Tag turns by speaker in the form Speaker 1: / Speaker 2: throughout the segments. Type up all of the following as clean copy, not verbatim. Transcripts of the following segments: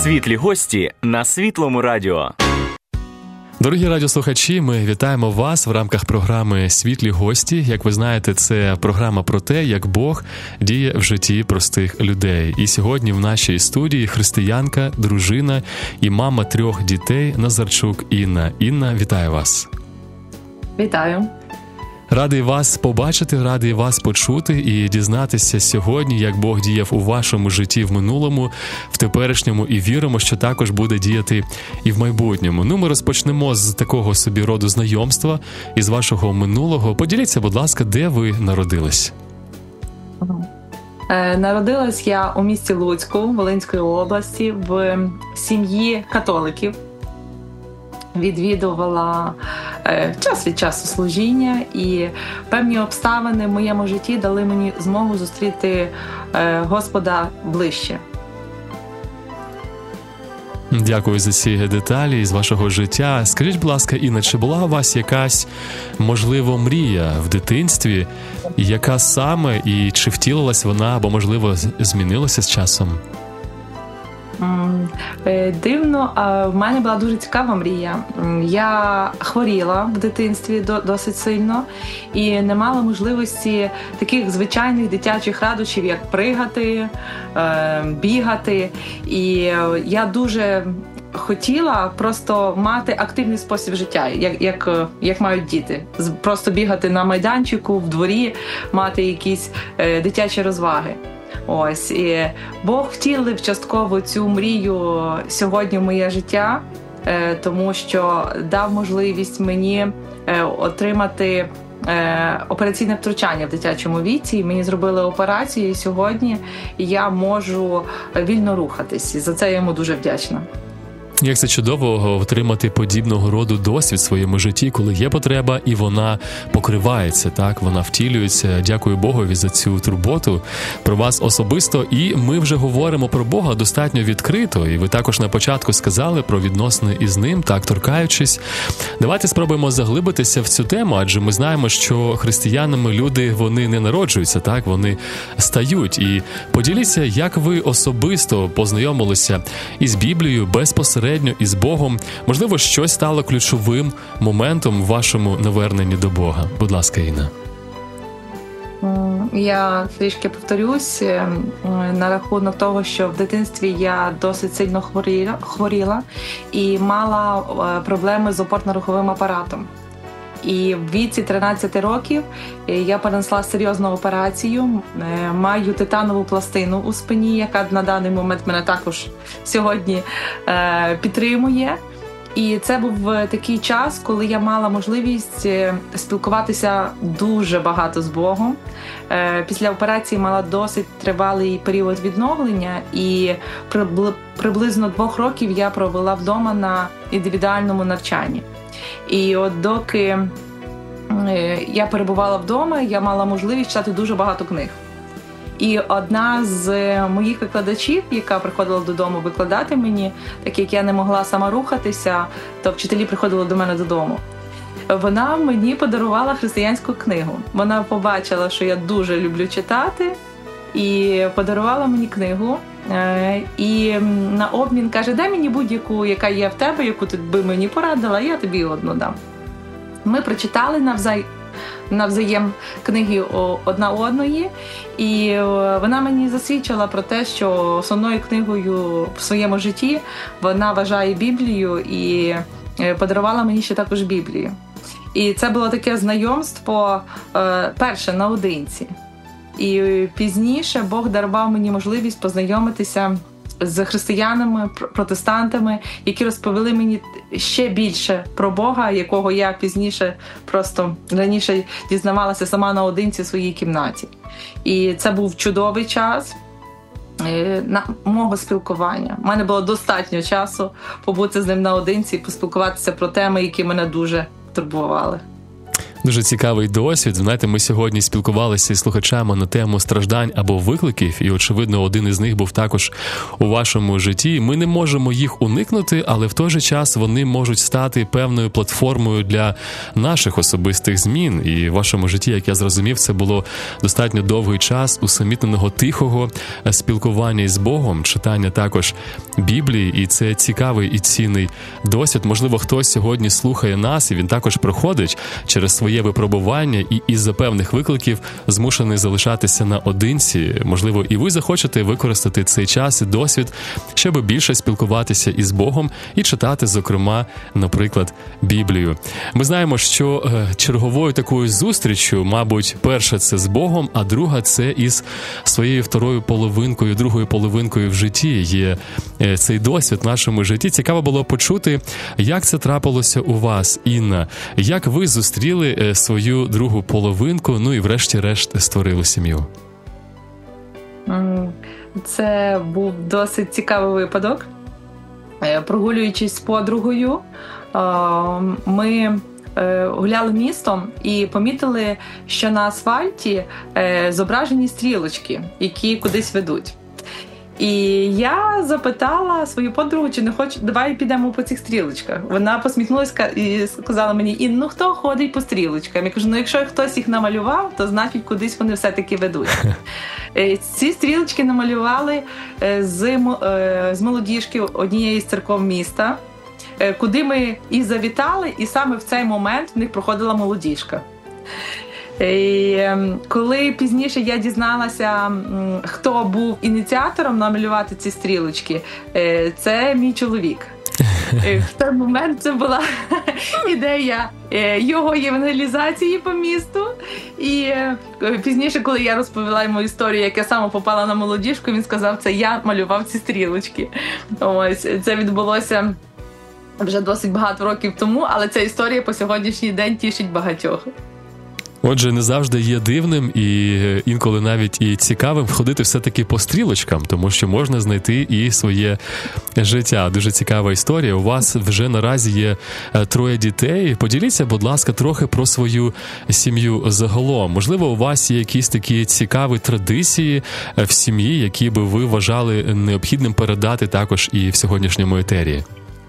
Speaker 1: Світлі гості на Світлому радіо.
Speaker 2: Дорогі радіослухачі, ми вітаємо вас в рамках програми «Світлі гості». Як ви знаєте, це програма про те, як Бог діє в житті простих людей. І сьогодні в нашій студії християнка, дружина і мама 3 дітей Назарчук Інна. Інна, вітаю вас.
Speaker 3: Вітаю.
Speaker 2: Радий вас побачити, радий вас почути і дізнатися сьогодні, як Бог діяв у вашому житті в минулому, в теперішньому, і віримо, що також буде діяти і в майбутньому. Ну, ми розпочнемо з такого собі роду знайомства із вашого минулого. Поділіться, будь ласка, де ви народились?
Speaker 3: Народилась я у місті Луцьку, Волинської області, в сім'ї католиків. Відвідувала час від часу служіння, і певні обставини в моєму житті дали мені змогу зустріти Господа ближче.
Speaker 2: Дякую за ці деталі з вашого життя. Скажіть, будь ласка, Інна, чи була у вас якась, можливо, мрія в дитинстві? Яка саме, і чи втілилась вона, або, можливо, змінилася з часом?
Speaker 3: Дивно, в мене була дуже цікава мрія. Я хворіла в дитинстві досить сильно і не мала можливості таких звичайних дитячих радощів, як пригати, бігати. І я дуже хотіла просто мати активний спосіб життя, як мають діти. Просто бігати на майданчику, в дворі, мати якісь дитячі розваги. Ось, і Бог втілив частково цю мрію сьогодні в моє життя, тому що дав можливість мені отримати операційне втручання в дитячому віці. Мені зробили операцію, і сьогодні я можу вільно рухатись. І за це я йому дуже вдячна.
Speaker 2: Як це чудово отримати подібного роду досвід в своєму житті, коли є потреба, і вона покривається, так? Вона втілюється. Дякую Богові за цю турботу про вас особисто. І ми вже говоримо про Бога достатньо відкрито. І ви також на початку сказали про відносини із Ним, так, торкаючись. Давайте спробуємо заглибитися в цю тему, адже ми знаємо, що християнами люди, вони не народжуються, так? Вони стають. І поділіться, як ви особисто познайомилися із Біблією безпосередньо, із Богом. Можливо, щось стало ключовим моментом в вашому наверненні до Бога. Будь ласка, Інна.
Speaker 3: Я трішки повторюсь на рахунок того, що в дитинстві я досить сильно хворіла і мала проблеми з опорно-руховим апаратом. І в віці 13 років я перенесла серйозну операцію, маю титанову пластину у спині, яка на даний момент мене також сьогодні підтримує. І це був такий час, коли я мала можливість спілкуватися дуже багато з Богом. Після операції мала досить тривалий період відновлення, і приблизно 2 років я провела вдома на індивідуальному навчанні. І от доки я перебувала вдома, я мала можливість читати дуже багато книг. І одна з моїх викладачів, яка приходила додому викладати мені, так як я не могла сама рухатися, то вчителі приходили до мене додому. Вона мені подарувала християнську книгу. Вона побачила, що я дуже люблю читати, і подарувала мені книгу. І на обмін каже: дай мені будь-яку, яка є в тебе, яку ти би мені порадила, я тобі одну дам. Ми прочитали навзаєм книги одна одної, і вона мені засвідчила про те, що основною книгою в своєму житті вона вважає Біблію, і подарувала мені ще також Біблію. І це було таке знайомство перше наодинці. І пізніше Бог дарував мені можливість познайомитися з християнами, протестантами, які розповіли мені ще більше про Бога, якого я пізніше просто раніше дізнавалася сама наодинці в своїй кімнаті. І це був чудовий час мого спілкування. У мене було достатньо часу побути з ним наодинці і поспілкуватися про теми, які мене дуже турбували.
Speaker 2: Дуже цікавий досвід. Знаєте, ми сьогодні спілкувалися із слухачами на тему страждань або викликів, і, очевидно, один із них був також у вашому житті. Ми не можемо їх уникнути, але в той же час вони можуть стати певною платформою для наших особистих змін. І в вашому житті, як я зрозумів, це було достатньо довгий час усамітненого тихого спілкування із Богом, читання також Біблії, і це цікавий і цінний досвід. Можливо, хтось сьогодні слухає нас, і він також проходить через своє випробування і із-за певних викликів змушений залишатися наодинці. Можливо, і ви захочете використати цей час і досвід, щоб більше спілкуватися із Богом і читати, зокрема, наприклад, Біблію. Ми знаємо, що черговою такою зустрічю, мабуть, перша це з Богом, а друга це із своєю другою половинкою в житті. Є цей досвід в нашому житті. Цікаво було почути, як це трапилося у вас, Інна. Як ви зустріли свою другу половинку, ну і врешті-решт створили сім'ю?
Speaker 3: Це був досить цікавий випадок. Прогулюючись з подругою, ми гуляли містом і помітили, що на асфальті зображені стрілочки, які кудись ведуть. І я запитала свою подругу, чи не хоче, давай підемо по цих стрілочках. Вона посміхнулася і сказала мені, ну хто ходить по стрілочкам? Я кажу, якщо хтось їх намалював, то кудись вони все-таки ведуть. Ці стрілочки намалювали з молодіжки однієї з церков міста, куди ми і завітали, і саме в цей момент в них проходила молодіжка. І коли пізніше я дізналася, хто був ініціатором намалювати ці стрілочки, це мій чоловік. В той момент це була ідея його євангелізації по місту. І пізніше, коли я розповіла йому історію, як я сама попала на молодіжку, він сказав, це я малював ці стрілочки. Ось, це відбулося вже досить багато років тому, але ця історія по сьогоднішній день тішить багатьох.
Speaker 2: Отже, не завжди є дивним і інколи навіть і цікавим ходити все-таки по стрілочкам, тому що можна знайти і своє життя. Дуже цікава історія. У вас вже наразі є 3 дітей. Поділіться, будь ласка, трохи про свою сім'ю загалом. Можливо, у вас є якісь такі цікаві традиції в сім'ї, які би ви вважали необхідним передати також і в сьогоднішньому етері?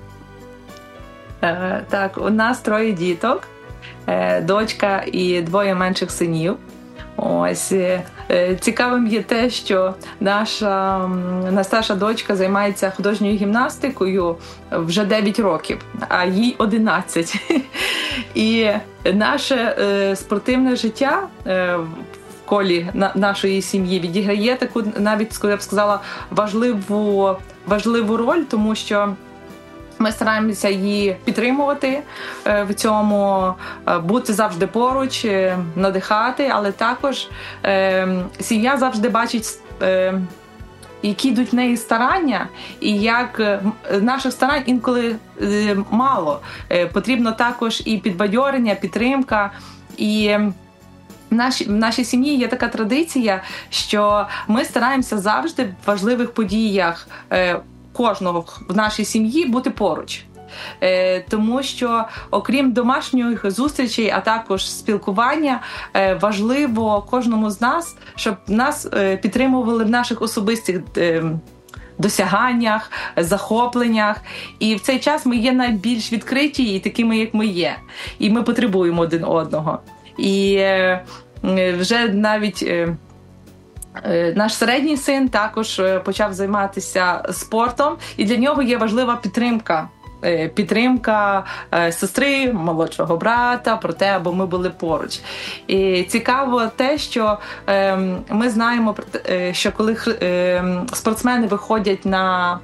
Speaker 3: Так, у нас 3 діток. Дочка і 2 менших синів. Ось, цікавим є те, що наша найстарша дочка займається художньою гімнастикою вже 9 років, а їй 11. І наше спортивне життя в колі нашої сім'ї відіграє таку, навіть, я б сказала, важливу роль, тому що ми стараємося її підтримувати в цьому, бути завжди поруч, надихати, але також сім'я завжди бачить, які йдуть в неї старання, і як наших старань інколи мало. Потрібно також і підбадьорення, підтримка. І в нашій сім'ї є така традиція, що ми стараємося завжди в важливих подіях кожного в нашій сім'ї бути поруч. Тому що, окрім домашніх зустрічей, а також спілкування, важливо кожному з нас, щоб нас підтримували в наших особистих досяганнях, захопленнях. І в цей час ми є найбільш відкриті і такими, як ми є. І ми потребуємо один одного. І вже навіть наш середній син також почав займатися спортом, і для нього є важлива підтримка сестри, молодшого брата, про те, аби ми були поруч. І цікаво те, що ми знаємо, що коли спортсмени виходять на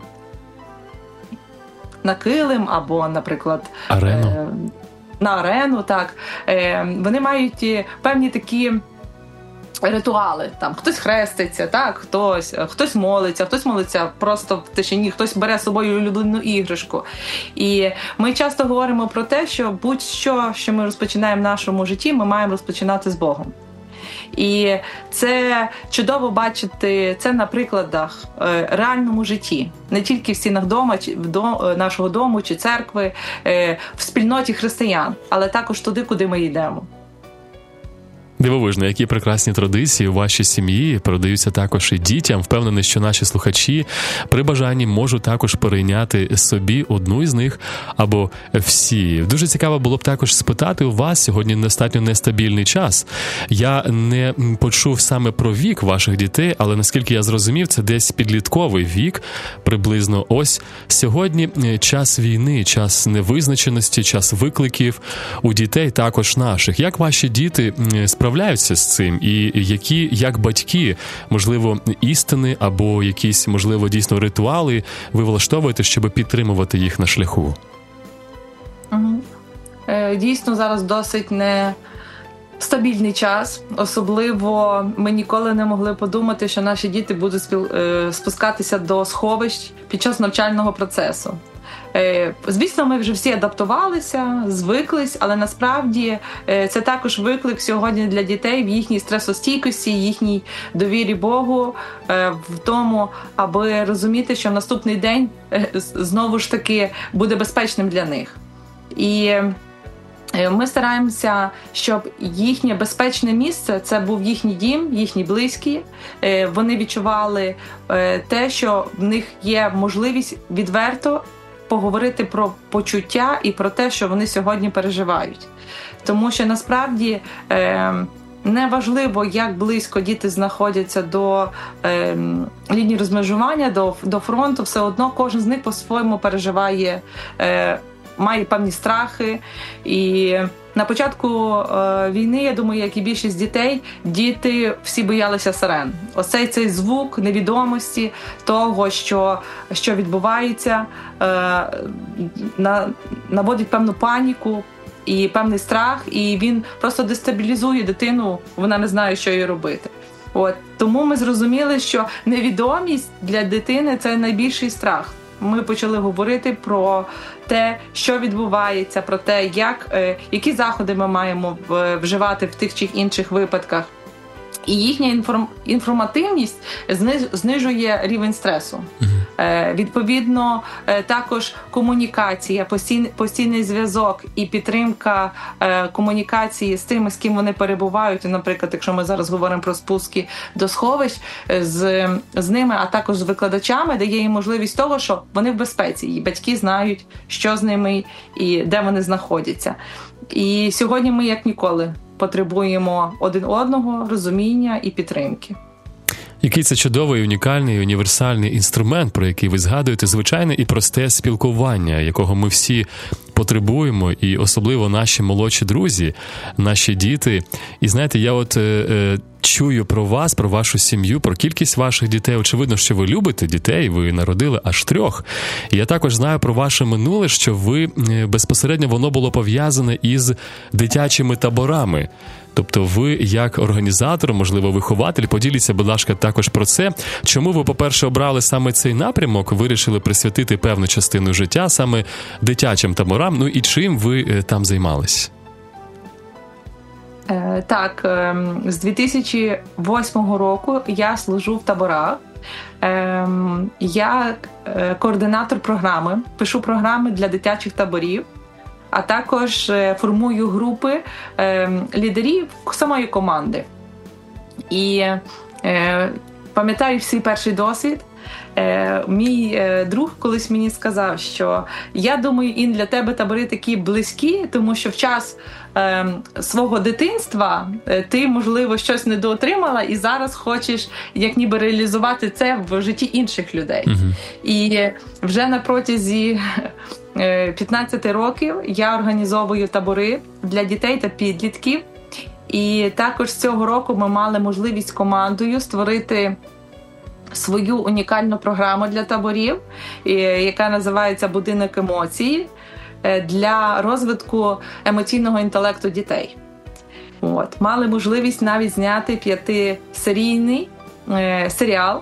Speaker 3: килим або, наприклад, на арену, так, вони мають певні такі ритуали. Там хтось хреститься, так, хтось молиться просто в тишині, хтось бере з собою улюблену іграшку. І ми часто говоримо про те, що будь-що, що ми розпочинаємо в нашому житті, ми маємо розпочинати з Богом. І це чудово бачити це на прикладах реальному житті. Не тільки в стінах нашого дому чи церкви, в спільноті християн, але також туди, куди ми йдемо.
Speaker 2: Дивовижно, які прекрасні традиції у вашій сім'ї передаються також і дітям. Впевнений, що наші слухачі при бажанні можуть також перейняти собі одну із них або всі. Дуже цікаво було б також спитати у вас, сьогодні достатньо нестабільний час. Я не почув саме про вік ваших дітей, але наскільки я зрозумів, це десь підлітковий вік, приблизно. Ось сьогодні час війни, час невизначеності, час викликів у дітей також наших. Як ваші діти справляються з цим? І які, як батьки, можливо, істини або якісь, можливо, дійсно ритуали ви влаштовуєте, щоб підтримувати їх на шляху?
Speaker 3: Дійсно, зараз досить стабільний час. Особливо ми ніколи не могли подумати, що наші діти будуть спускатися до сховищ під час навчального процесу. Звісно, ми вже всі адаптувалися, звиклись, але насправді це також виклик сьогодні для дітей в їхній стресостійкості, їхній довірі Богу, в тому, аби розуміти, що наступний день знову ж таки буде безпечним для них. І ми стараємося, щоб їхнє безпечне місце – це був їхній дім, їхні близькі. Вони відчували те, що в них є можливість відверто поговорити про почуття і про те, що вони сьогодні переживають. Тому що насправді неважливо, як близько діти знаходяться до лінії розмежування, до фронту, все одно кожен з них по-своєму переживає, має певні страхи. І на початку війни, я думаю, як і більшість дітей, діти всі боялися сирен. Оцей цей звук невідомості того, що відбувається, наводить певну паніку і певний страх, і він просто дестабілізує дитину, вона не знає, що їй робити. Тому ми зрозуміли, що невідомість для дитини – це найбільший страх. Ми почали говорити про те, що відбувається, про те, які заходи ми маємо вживати в тих чи інших випадках. І їхня інформативність знижує рівень стресу. Відповідно, також комунікація, постійний зв'язок і підтримка комунікації з тими, з ким вони перебувають. Наприклад, якщо ми зараз говоримо про спуски до сховищ, з ними, а також з викладачами, дає їм можливість того, що вони в безпеці, і батьки знають, що з ними і де вони знаходяться. І сьогодні ми, як ніколи, потребуємо один одного, розуміння і підтримки.
Speaker 2: Який це чудовий, унікальний, універсальний інструмент, про який ви згадуєте, звичайне і просте спілкування, якого ми всі потребуємо, і особливо наші молодші друзі, наші діти. І знаєте, я чую про вас, про вашу сім'ю, про кількість ваших дітей. Очевидно, що ви любите дітей, ви народили аж 3. І я також знаю про ваше минуле, що ви безпосередньо воно було пов'язане із дитячими таборами. Тобто ви, як організатор, можливо, вихователь, поділіться, будь ласка, також про це. Чому ви, по-перше, обрали саме цей напрямок, вирішили присвятити певну частину життя саме дитячим таборам, і чим ви там займались?
Speaker 3: Так, з 2008 року я служу в таборах. Я координатор програми, пишу програми для дитячих таборів, а також формую групи лідерів самої команди. І пам'ятаю свій перший досвід. Мій друг колись мені сказав, що я думаю, Ін, для тебе табори такі близькі, тому що в час свого дитинства ти, можливо, щось недоотримала і зараз хочеш як ніби реалізувати це в житті інших людей. І вже на протязі 15 років я організовую табори для дітей та підлітків. І також цього року ми мали можливість командою створити свою унікальну програму для таборів, яка називається «Будинок емоцій», для розвитку емоційного інтелекту дітей. Мали можливість навіть зняти 5-серійний серіал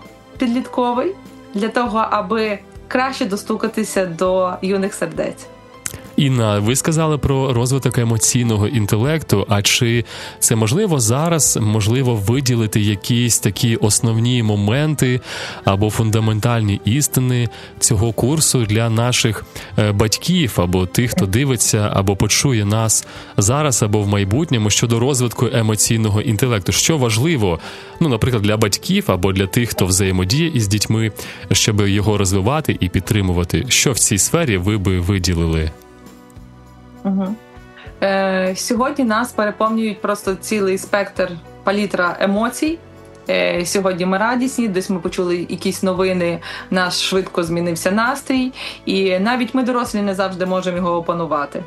Speaker 3: підлітковий для того, аби краще достукатися до юних сердець.
Speaker 2: Інна, ви сказали про розвиток емоційного інтелекту, а чи це можливо зараз, можливо виділити якісь такі основні моменти або фундаментальні істини цього курсу для наших батьків або тих, хто дивиться або почує нас зараз або в майбутньому щодо розвитку емоційного інтелекту? Що важливо, наприклад, для батьків або для тих, хто взаємодіє із дітьми, щоб його розвивати і підтримувати? Що в цій сфері ви би виділили?
Speaker 3: Сьогодні нас переповнюють просто цілий спектр, палітра емоцій. Сьогодні ми радісні, десь ми почули якісь новини, наш швидко змінився настрій, і навіть ми, дорослі, не завжди можемо його опанувати.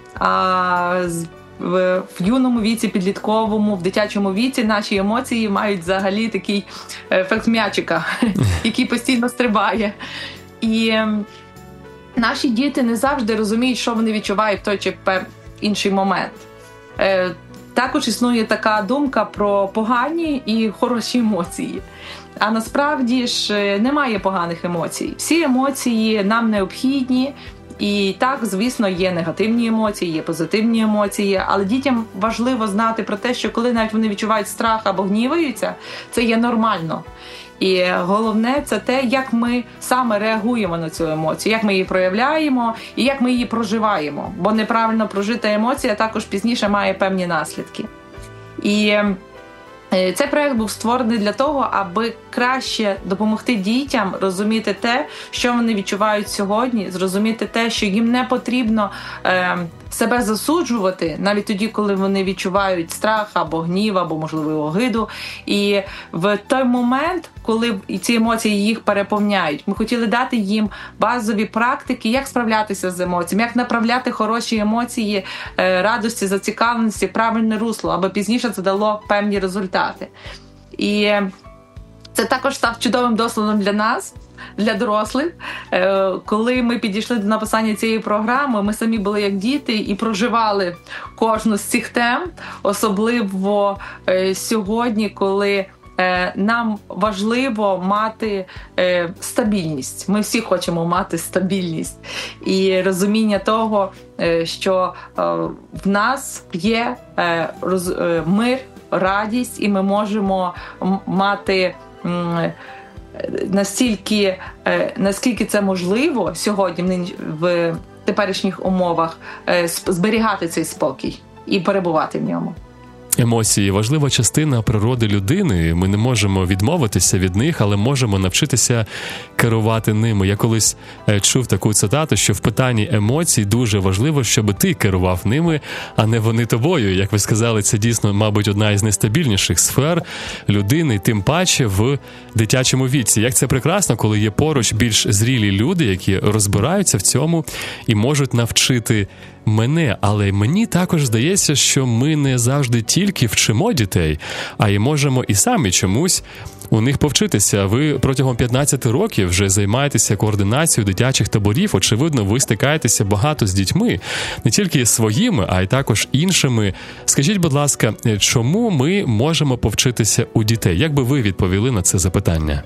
Speaker 3: А в юному віці, підлітковому, в дитячому віці наші емоції мають взагалі такий ефект м'ячика, який постійно стрибає. І наші діти не завжди розуміють, що вони відчувають в той чи інший момент. Також існує така думка про погані і хороші емоції. А насправді ж немає поганих емоцій. Всі емоції нам необхідні. І так, звісно, є негативні емоції, є позитивні емоції, але дітям важливо знати про те, що коли навіть вони відчувають страх або гніваються, це є нормально. І головне – це те, як ми саме реагуємо на цю емоцію, як ми її проявляємо і як ми її проживаємо. Бо неправильно прожита емоція також пізніше має певні наслідки. І цей проєкт був створений для того, аби краще допомогти дітям розуміти те, що вони відчувають сьогодні, зрозуміти те, що їм не потрібно себе засуджувати, навіть тоді, коли вони відчувають страх або гнів, або, можливо, огиду. І в той момент, коли ці емоції їх переповняють, ми хотіли дати їм базові практики, як справлятися з емоціями, як направляти хороші емоції, радості, зацікавленості, правильне русло, аби пізніше це дало певні результати. І це також став чудовим досвідом для нас, для дорослих. Коли ми підійшли до написання цієї програми, ми самі були як діти і проживали кожну з цих тем, особливо сьогодні, коли нам важливо мати стабільність. Ми всі хочемо мати стабільність і розуміння того, що в нас є мир, радість, і ми можемо мати наскільки це можливо сьогодні в теперішніх умовах зберігати цей спокій і перебувати в ньому.
Speaker 2: Емоції – важлива частина природи людини. Ми не можемо відмовитися від них, але можемо навчитися керувати ними. Я колись чув таку цитату, що в питанні емоцій дуже важливо, щоб ти керував ними, а не вони тобою. Як ви сказали, це дійсно, мабуть, одна із найстабільніших сфер людини, тим паче в дитячому віці. Як це прекрасно, коли є поруч більш зрілі люди, які розбираються в цьому і можуть навчити мене, але мені також здається, що ми не завжди тільки вчимо дітей, а й можемо і самі чомусь у них повчитися. Ви протягом 15 років вже займаєтеся координацією дитячих таборів. Очевидно, ви стикаєтеся багато з дітьми, не тільки своїми, а й також іншими. Скажіть, будь ласка, чому ми можемо повчитися у дітей? Як би ви відповіли на це запитання?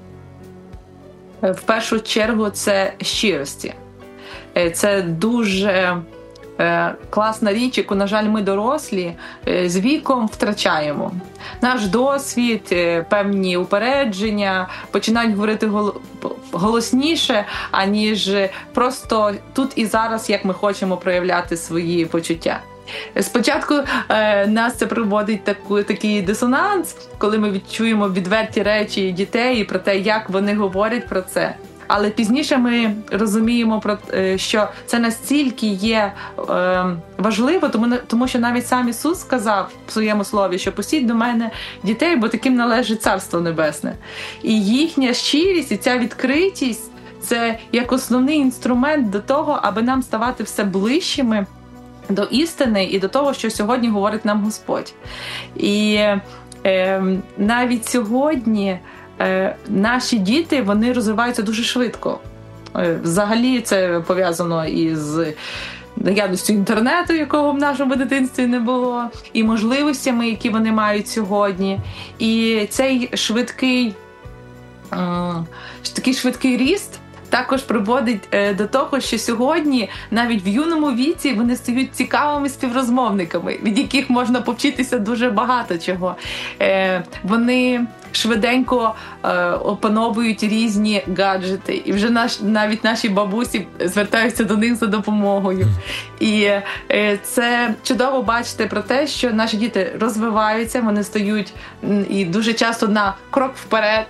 Speaker 3: В першу чергу це щирості. Це дуже класна річ, яку, на жаль, ми дорослі з віком втрачаємо. Наш досвід, певні упередження починають говорити голосніше, аніж просто тут і зараз, як ми хочемо проявляти свої почуття. Спочатку нас це приводить такий дисонанс, коли ми відчуємо відверті речі дітей про те, як вони говорять про це. Але пізніше ми розуміємо, що це настільки є важливо, тому що навіть сам Ісус сказав в своєму слові, що «пустіть до мене дітей, бо таким належить Царство Небесне». І їхня щирість і ця відкритість – це як основний інструмент до того, аби нам ставати все ближчими до істини і до того, що сьогодні говорить нам Господь. І навіть сьогодні наші діти, вони розвиваються дуже швидко. Взагалі це пов'язано із наявністю інтернету, якого в нашому дитинстві не було, і можливостями, які вони мають сьогодні. І цей такий швидкий ріст також приводить до того, що сьогодні навіть в юному віці вони стають цікавими співрозмовниками, від яких можна повчитися дуже багато чого. Вони швиденько опановують різні гаджети, і вже навіть наші бабусі звертаються до них за допомогою. І це чудово бачити про те, що наші діти розвиваються, вони стають і дуже часто на крок вперед,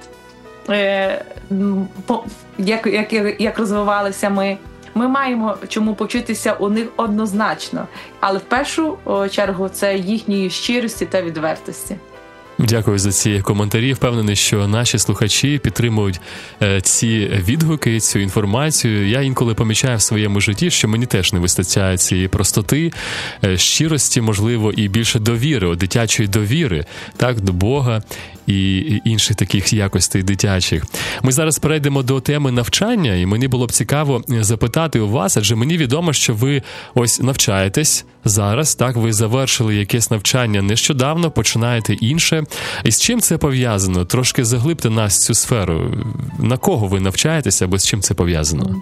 Speaker 3: як розвивалися ми. Ми маємо чому повчитися у них однозначно, але в першу чергу це їхньої щирості та відвертості.
Speaker 2: Дякую за ці коментарі. Впевнений, що наші слухачі підтримують ці відгуки, цю інформацію. Я інколи помічаю в своєму житті, що мені теж не вистачає цієї простоти, щирості, можливо, і більше довіри, дитячої довіри, так, до Бога і інших таких якостей дитячих. Ми зараз перейдемо до теми навчання, і мені було б цікаво запитати у вас, адже мені відомо, що ви ось навчаєтесь зараз, так, ви завершили якесь навчання нещодавно, починаєте інше. І з чим це пов'язано? Трошки заглибте нас в цю сферу. На кого ви навчаєтеся, або з чим це пов'язано?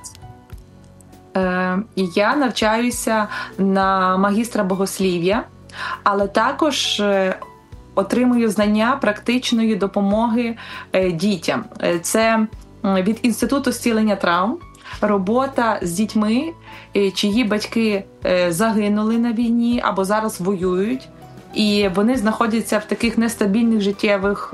Speaker 3: Я навчаюся на магістра богослів'я, але також отримую знання практичної допомоги дітям. Це від Інституту зцілення травм, робота з дітьми, чиї батьки загинули на війні або зараз воюють, і вони знаходяться в таких нестабільних життєвих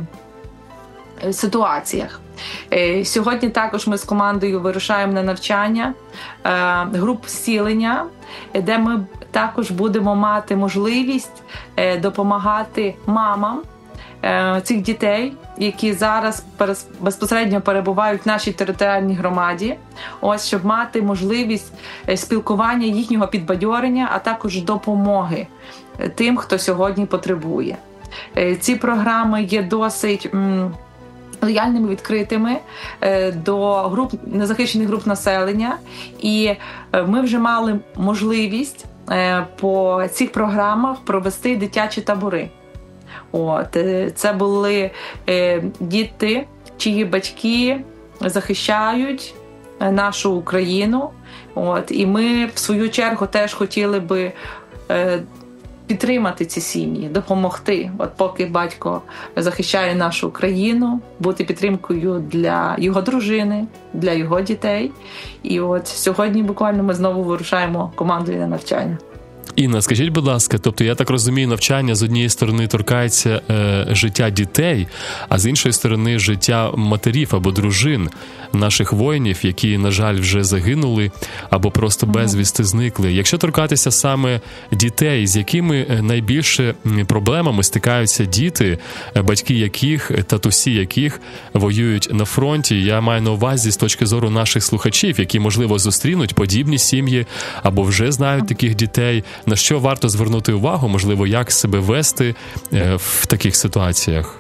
Speaker 3: ситуаціях. Сьогодні також ми з командою вирушаємо на навчання груп зцілення, де ми також будемо мати можливість допомагати мамам цих дітей, які зараз безпосередньо перебувають в нашій територіальній громаді, ось, щоб мати можливість спілкування, їхнього підбадьорення, а також допомоги тим, хто сьогодні потребує. Ці програми є досить лояльними, відкритими до незахищених груп населення, і ми вже мали можливість по цих програмах провести дитячі табори. Це були діти, чиї батьки захищають нашу Україну. І ми, в свою чергу, теж хотіли би підтримати ці сім'ї, допомогти. Поки батько захищає нашу Україну, бути підтримкою для його дружини, для його дітей. І сьогодні буквально ми знову вирушаємо командою на навчання.
Speaker 2: Інна, скажіть, будь ласка, тобто, я так розумію, навчання з однієї сторони торкається життя дітей, а з іншої сторони життя матерів або дружин наших воїнів, які, на жаль, вже загинули або просто безвісти зникли. Якщо торкатися саме дітей, з якими найбільше проблемами стикаються діти, батьки яких, татусі яких воюють на фронті, я маю на увазі з точки зору наших слухачів, які, можливо, зустрінуть подібні сім'ї або вже знають таких дітей, на що варто звернути увагу, можливо, як себе вести в таких ситуаціях?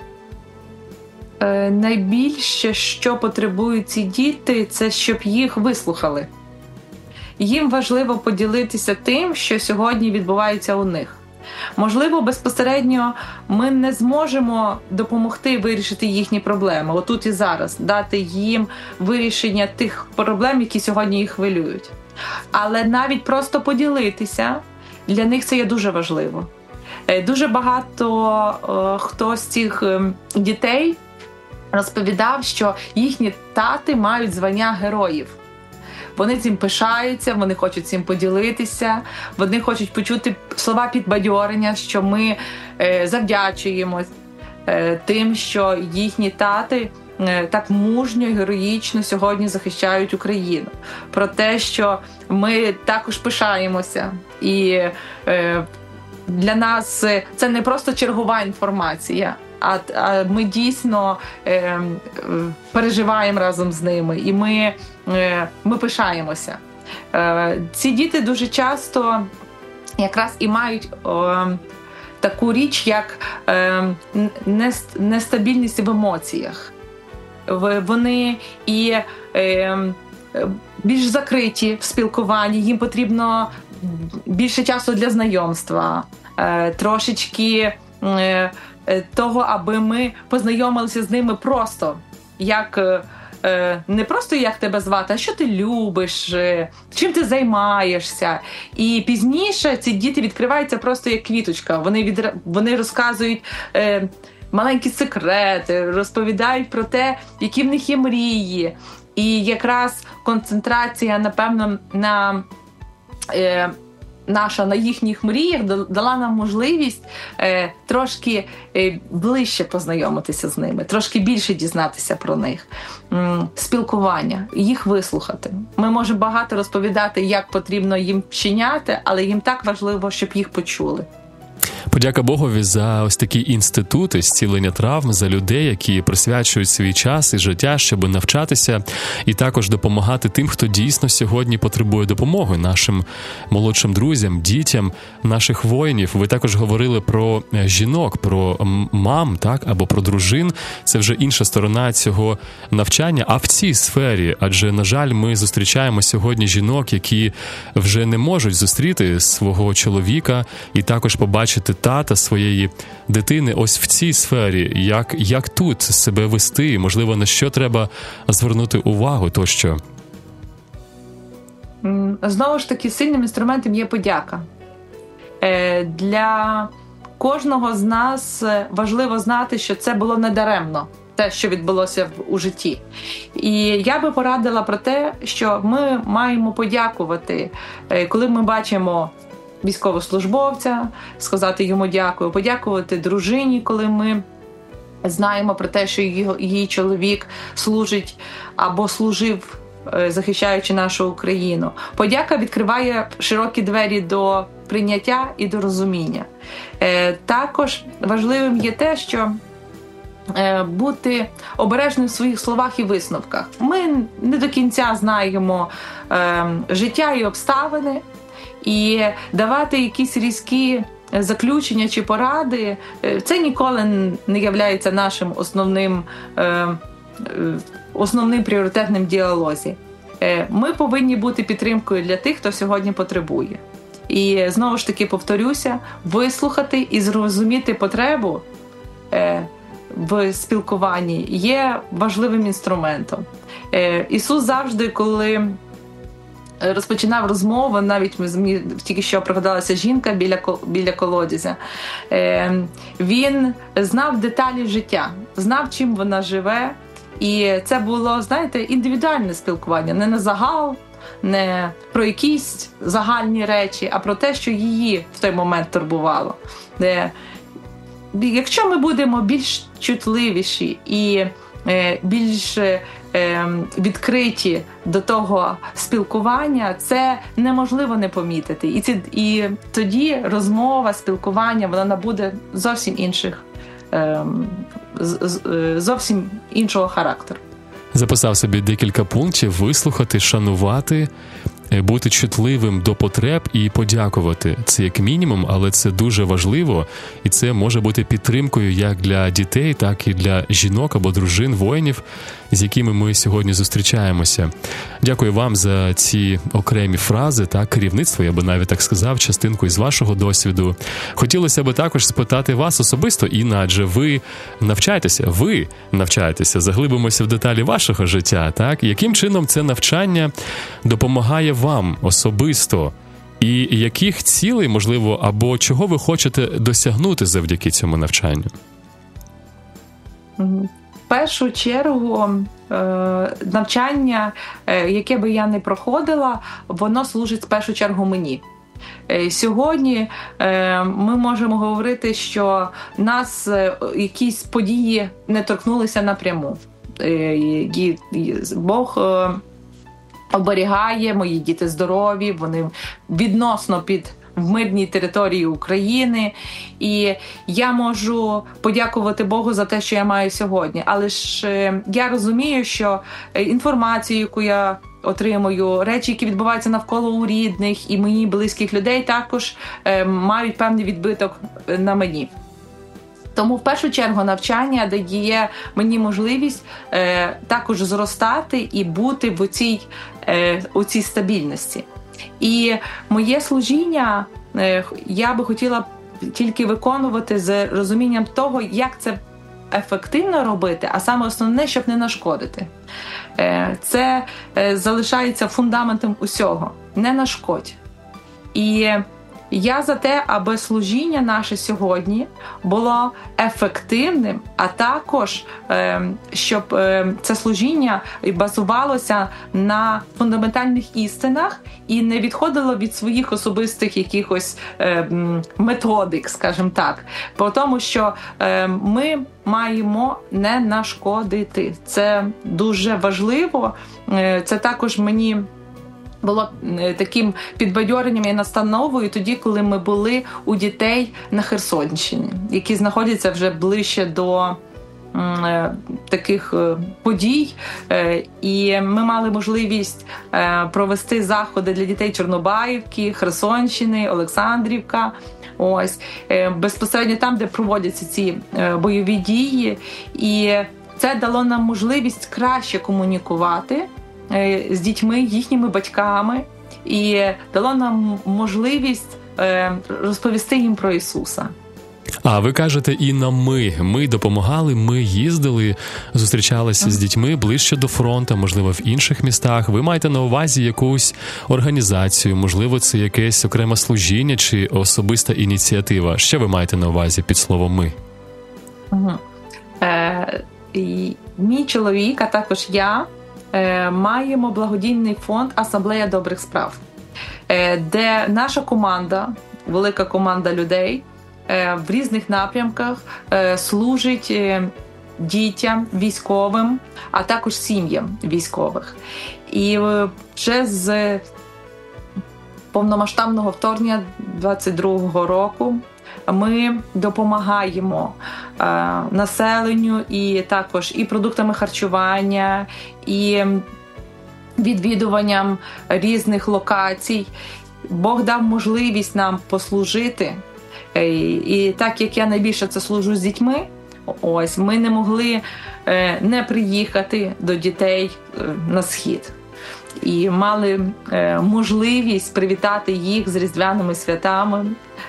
Speaker 3: Найбільше, що потребують ці діти, це щоб їх вислухали. Їм важливо поділитися тим, що сьогодні відбувається у них. Можливо, безпосередньо ми не зможемо допомогти вирішити їхні проблеми, отут і зараз, дати їм вирішення тих проблем, які сьогодні їх хвилюють. Але навіть просто поділитися, для них це є дуже важливо. Дуже багато хто з цих дітей розповідав, що їхні тати мають звання героїв. Вони цим пишаються, вони хочуть цим поділитися, вони хочуть почути слова підбадьорення, що ми завдячуємо тим, що їхні тати так мужньо і героїчно сьогодні захищають Україну. Про те, що ми також пишаємося. І для нас це не просто чергова інформація, а ми дійсно переживаємо разом з ними, і ми пишаємося. Ці діти дуже часто якраз і мають таку річ, як нестабільність в емоціях. Вони і більш закриті в спілкуванні, їм потрібно більше часу для знайомства, трошечки того, аби ми познайомилися з ними просто, як не просто як тебе звати, а що ти любиш, чим ти займаєшся. І пізніше ці діти відкриваються просто як квіточка. Вони розказують маленькі секрети, розповідають про те, які в них є мрії. І якраз концентрація, напевно, на їхніх мріях дала нам можливість трошки ближче познайомитися з ними, трошки більше дізнатися про них. Спілкування, їх вислухати. Ми можемо багато розповідати, як потрібно їм вчиняти, але їм так важливо, щоб їх почули.
Speaker 2: Подяка Богові за ось такі інститути зцілення травм, за людей, які присвячують свій час і життя, щоб навчатися і також допомагати тим, хто дійсно сьогодні потребує допомоги, нашим молодшим друзям, дітям, наших воїнів. Ви також говорили про жінок, про мам, так, або про дружин. Це вже інша сторона цього навчання. А в цій сфері, адже, на жаль, ми зустрічаємо сьогодні жінок, які вже не можуть зустріти свого чоловіка і також побачити тата своєї дитини ось в цій сфері, як тут себе вести, можливо, на що треба звернути увагу тощо?
Speaker 3: Знову ж таки, сильним інструментом є подяка. Для кожного з нас важливо знати, що це було недаремно, те, що відбулося у житті. І я би порадила про те, що ми маємо подякувати, коли ми бачимо військовослужбовця, сказати йому дякую, подякувати дружині, коли ми знаємо про те, що її чоловік служить або служив, захищаючи нашу Україну. Подяка відкриває широкі двері до прийняття і до розуміння. Також важливим є те, що бути обережним в своїх словах і висновках. Ми не до кінця знаємо життя і обставини, і давати якісь різкі заключення чи поради, це ніколи не є нашим основним пріоритетним діалозі. Ми повинні бути підтримкою для тих, хто сьогодні потребує. І знову ж таки повторюся, вислухати і зрозуміти потребу в спілкуванні є важливим інструментом. Ісус завжди, коли розпочинав розмову, навіть тільки що пригадалася жінка біля колодязя, він знав деталі життя, знав, чим вона живе, і це було, знаєте, індивідуальне спілкування, не на загал, не про якісь загальні речі, а про те, що її в той момент турбувало. Якщо ми будемо більш чутливіші і більш відкриті до того спілкування, це неможливо не помітити. І тоді розмова, спілкування, вона набуде зовсім іншого характеру.
Speaker 2: Записав собі декілька пунктів: вислухати, шанувати, бути чутливим до потреб і подякувати. Це як мінімум, але це дуже важливо, і це може бути підтримкою як для дітей, так і для жінок або дружин, воїнів, з якими ми сьогодні зустрічаємося. Дякую вам за ці окремі фрази, так, керівництво, я би навіть так сказав, частинку із вашого досвіду. Хотілося б також спитати вас особисто, Інна, адже ви навчаєтеся, заглибимося в деталі вашого життя, так? Яким чином це навчання допомагає вам особисто? І яких цілей, можливо, або чого ви хочете досягнути завдяки цьому навчанню?
Speaker 3: В першу чергу навчання, яке би я не проходила, воно служить в першу чергу мені. Сьогодні ми можемо говорити, що нас якісь події не торкнулися напряму. Бог оберігає, мої діти здорові, вони відносно в мирній території України. І я можу подякувати Богу за те, що я маю сьогодні. Але ж я розумію, що інформацію, яку я отримую, речі, які відбуваються навколо у рідних і мені близьких людей, також мають певний відбиток на мені. Тому в першу чергу навчання дає мені можливість також зростати і бути у цій стабільності. І моє служіння я би хотіла тільки виконувати з розумінням того, як це ефективно робити, а саме основне, щоб не нашкодити. Це залишається фундаментом усього. Не нашкодь. І я за те, аби служіння наше сьогодні було ефективним, а також, щоб це служіння базувалося на фундаментальних істинах і не відходило від своїх особистих якихось методик, скажімо так. Тому що ми маємо не нашкодити. Це дуже важливо. Це також мені було таким підбадьоренням і настановою тоді, коли ми були у дітей на Херсонщині, які знаходяться вже ближче до таких подій. І ми мали можливість провести заходи для дітей Чорнобаївки, Херсонщини, Олександрівка. Ось безпосередньо там, де проводяться ці бойові дії. І це дало нам можливість краще комунікувати з дітьми, їхніми батьками, і дало нам можливість розповісти їм про Ісуса.
Speaker 2: А ви кажете і на ми допомагали, ми їздили, зустрічалися з дітьми ближче до фронту, можливо, в інших містах. Ви маєте на увазі якусь організацію, можливо, це якесь окреме служіння чи особиста ініціатива. Що ви маєте на увазі під словом «ми»?
Speaker 3: Мій чоловік, а також я, маємо благодійний фонд «Асамблея добрих справ», де наша команда, велика команда людей, в різних напрямках служить дітям військовим, а також сім'ям військових. І вже з повномасштабного вторгнення 22-го року ми допомагаємо населенню і також і продуктами харчування, і відвідуванням різних локацій. Бог дав можливість нам послужити. І так як я найбільше це служу з дітьми, ось ми не могли не приїхати до дітей на схід. І мали можливість привітати їх з різдвяними святами,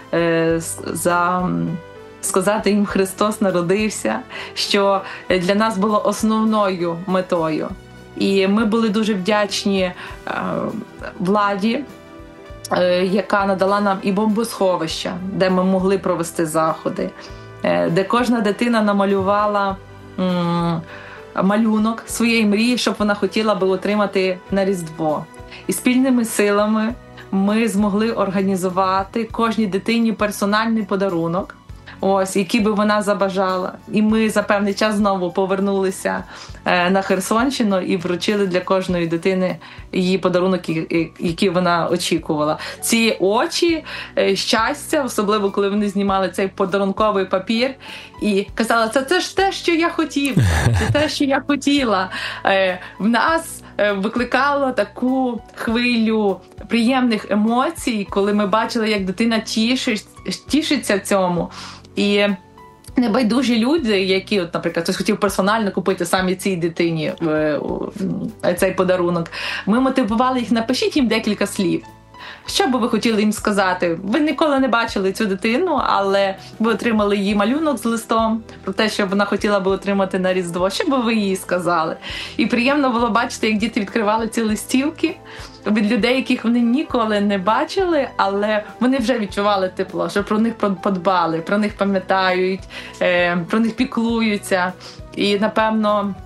Speaker 3: сказати їм «Христос народився», що для нас було основною метою. І ми були дуже вдячні владі, яка надала нам і бомбосховища, де ми могли провести заходи, де кожна дитина намалювала малюнок своєї мрії, щоб вона хотіла би отримати на Різдво. І спільними силами ми змогли організувати кожній дитині персональний подарунок, ось, який би вона забажала. І ми за певний час знову повернулися на Херсонщину і вручили для кожної дитини її подарунок, який вона очікувала. Ці очі щастя, особливо коли вони знімали цей подарунковий папір і казали, це ж те, що я хотів, це те, що я хотіла. В нас викликало таку хвилю приємних емоцій, коли ми бачили, як дитина тішиться цьому. І небайдужі люди, які, от, наприклад, хтось хотів персонально купити самі цій дитині цей подарунок, ми мотивували їх, напишіть їм декілька слів. Що би ви хотіли їм сказати? Ви ніколи не бачили цю дитину, але ви отримали її малюнок з листом про те, що вона хотіла би отримати на Різдво. Що би ви їй сказали? І приємно було бачити, як діти відкривали ці листівки від людей, яких вони ніколи не бачили, але вони вже відчували тепло, що про них подбали, про них пам'ятають, про них піклуються. І, напевно,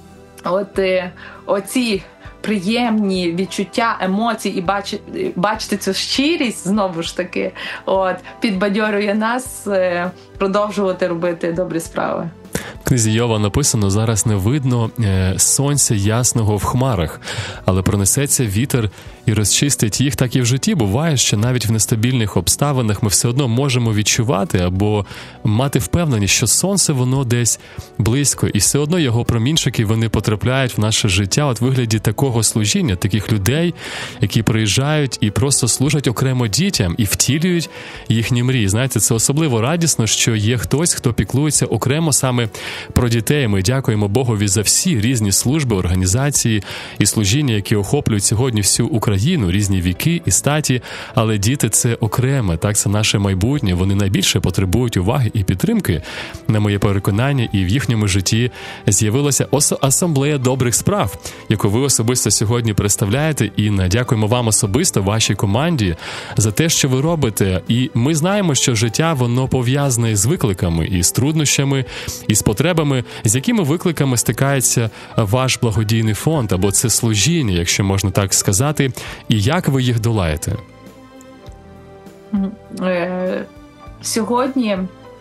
Speaker 3: оці приємні відчуття, емоцій і бачити цю щирість, знову ж таки, підбадьорює нас продовжувати робити добрі справи.
Speaker 2: В книзі Йова написано, зараз не видно сонця ясного в хмарах, але пронесеться вітер і розчистить їх. Так і в житті буває, що навіть в нестабільних обставинах ми все одно можемо відчувати або мати впевненість, що сонце воно десь близько, і все одно його промінчики вони потрапляють в наше життя от вигляді такого служіння, таких людей, які приїжджають і просто служать окремо дітям і втілюють їхні мрії. Знаєте, це особливо радісно, що є хтось, хто піклується окремо саме про дітей. Ми дякуємо Богові за всі різні служби, організації і служіння, які охоплюють сьогодні всю Україну, різні віки і статі, але діти – це окреме, так, це наше майбутнє, вони найбільше потребують уваги і підтримки, на моє переконання, і в їхньому житті з'явилася асамблея добрих справ, яку ви особисто сьогодні представляєте, і дякуємо вам особисто, вашій команді, за те, що ви робите. І ми знаємо, що життя, воно пов'язане з викликами, і з труднощами, і з потребами, з якими викликами стикається ваш благодійний фонд, або це служіння, якщо можна так сказати, і як ви їх долаєте?
Speaker 3: Сьогодні,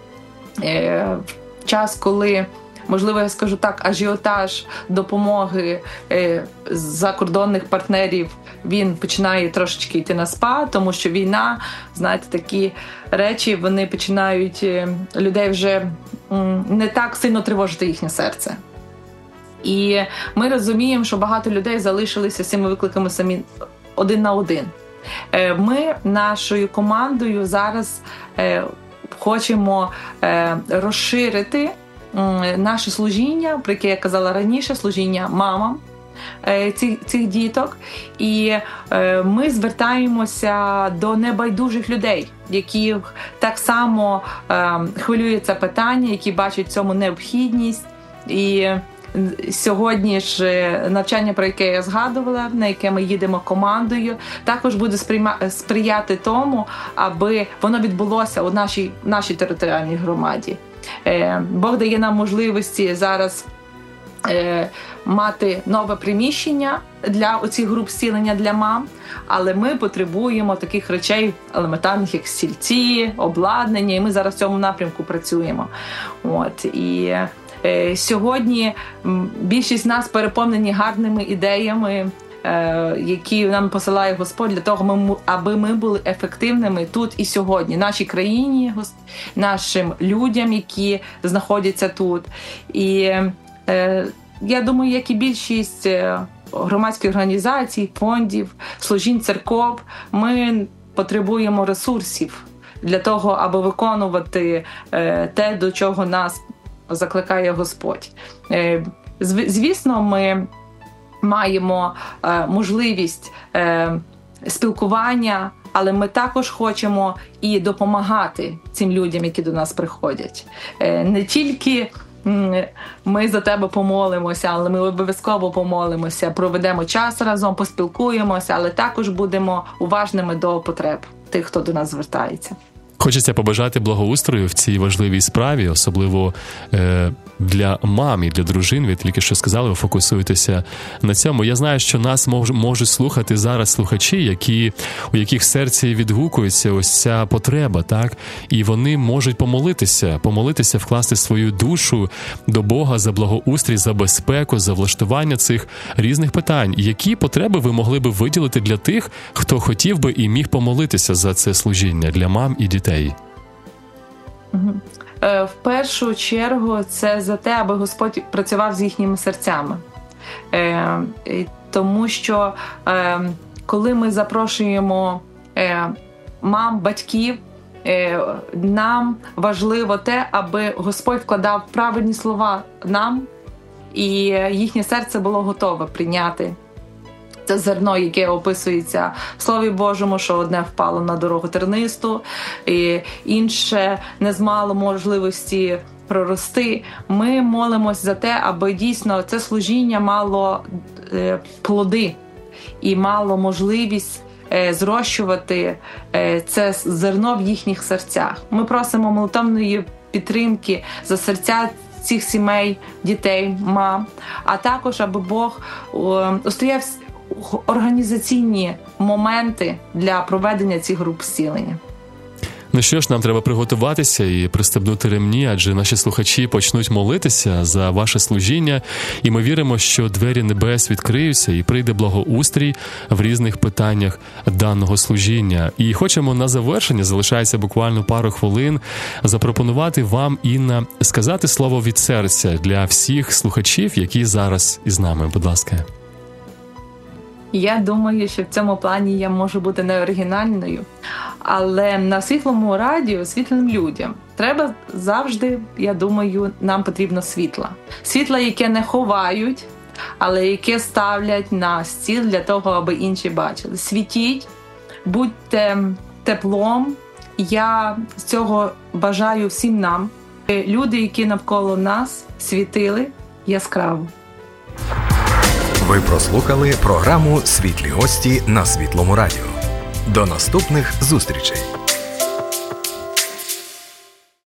Speaker 3: час, коли, можливо, я скажу так, ажіотаж допомоги закордонних партнерів, він починає трошечки йти на спад, тому що війна, знаєте, такі речі, вони починають людей вже не так сильно тривожити їхнє серце. І ми розуміємо, що багато людей залишилися з цими викликами самі один на один. Ми нашою командою зараз хочемо розширити наше служіння, про яке я казала раніше, служіння мамам цих діток. І ми звертаємося до небайдужих людей, які так само хвилюють це питання, які бачать в цьому необхідність. І сьогодні ж навчання, про яке я згадувала, на яке ми їдемо командою, також буде сприяти тому, аби воно відбулося у нашій територіальній громаді. Бог дає нам можливості зараз мати нове приміщення для оцих груп зцілення для мам, але ми потребуємо таких речей елементарних, як стільці, обладнання, і ми зараз в цьому напрямку працюємо. І сьогодні більшість нас переповнені гарними ідеями, які нам посилає Господь для того, аби ми були ефективними тут і сьогодні, нашій країні, нашим людям, які знаходяться тут. І я думаю, як і більшість громадських організацій, фондів, служінь церков, ми потребуємо ресурсів для того, аби виконувати те, до чого нас закликає Господь. Звісно, ми маємо можливість спілкування, але ми також хочемо і допомагати цим людям, які до нас приходять. Не тільки ми за тебе помолимося, але ми обов'язково помолимося, проведемо час разом, поспілкуємося, але також будемо уважними до потреб тих, хто до нас звертається.
Speaker 2: Хочеться побажати благоустрою в цій важливій справі, особливо для мам і для дружин. Ви тільки що сказали, ви фокусуєтеся на цьому. Я знаю, що нас можуть слухати зараз слухачі, у яких в серці відгукується ось ця потреба, так? І вони можуть помолитися, вкласти свою душу до Бога за благоустрій, за безпеку, за влаштування цих різних питань. Які потреби ви могли би виділити для тих, хто хотів би і міг помолитися за це служіння для мам і дітей?
Speaker 3: В першу чергу це за те, аби Господь працював з їхніми серцями. Тому що коли ми запрошуємо мам, батьків, нам важливо те, аби Господь вкладав правильні слова нам, і їхнє серце було готове прийняти це зерно, яке описується в Слові Божому, що одне впало на дорогу тернисту, і інше не змало можливості прорости. Ми молимось за те, аби дійсно це служіння мало плоди і мало можливість зрощувати це зерно в їхніх серцях. Ми просимо молитовної підтримки за серця цих сімей, дітей, мам, а також аби Бог устояв організаційні моменти для проведення цих груп зцілення.
Speaker 2: Ну що ж, нам треба приготуватися і пристебнути ремні, адже наші слухачі почнуть молитися за ваше служіння, і ми віримо, що двері небес відкриються і прийде благоустрій в різних питаннях даного служіння. І хочемо на завершення, залишається буквально пару хвилин, запропонувати вам, Інна, сказати слово від серця для всіх слухачів, які зараз із нами. Будь ласка.
Speaker 3: Я думаю, що в цьому плані я можу бути не оригінальною, але на Світлому радіо світлим людям треба завжди, я думаю, нам потрібно світла. Світла, яке не ховають, але яке ставлять на стіл для того, аби інші бачили. Світіть, будьте теплом. Я з цього бажаю всім нам. Люди, які навколо нас, світили яскраво.
Speaker 4: Ви прослухали програму «Світлі гості» на Світлому радіо. До наступних зустрічей!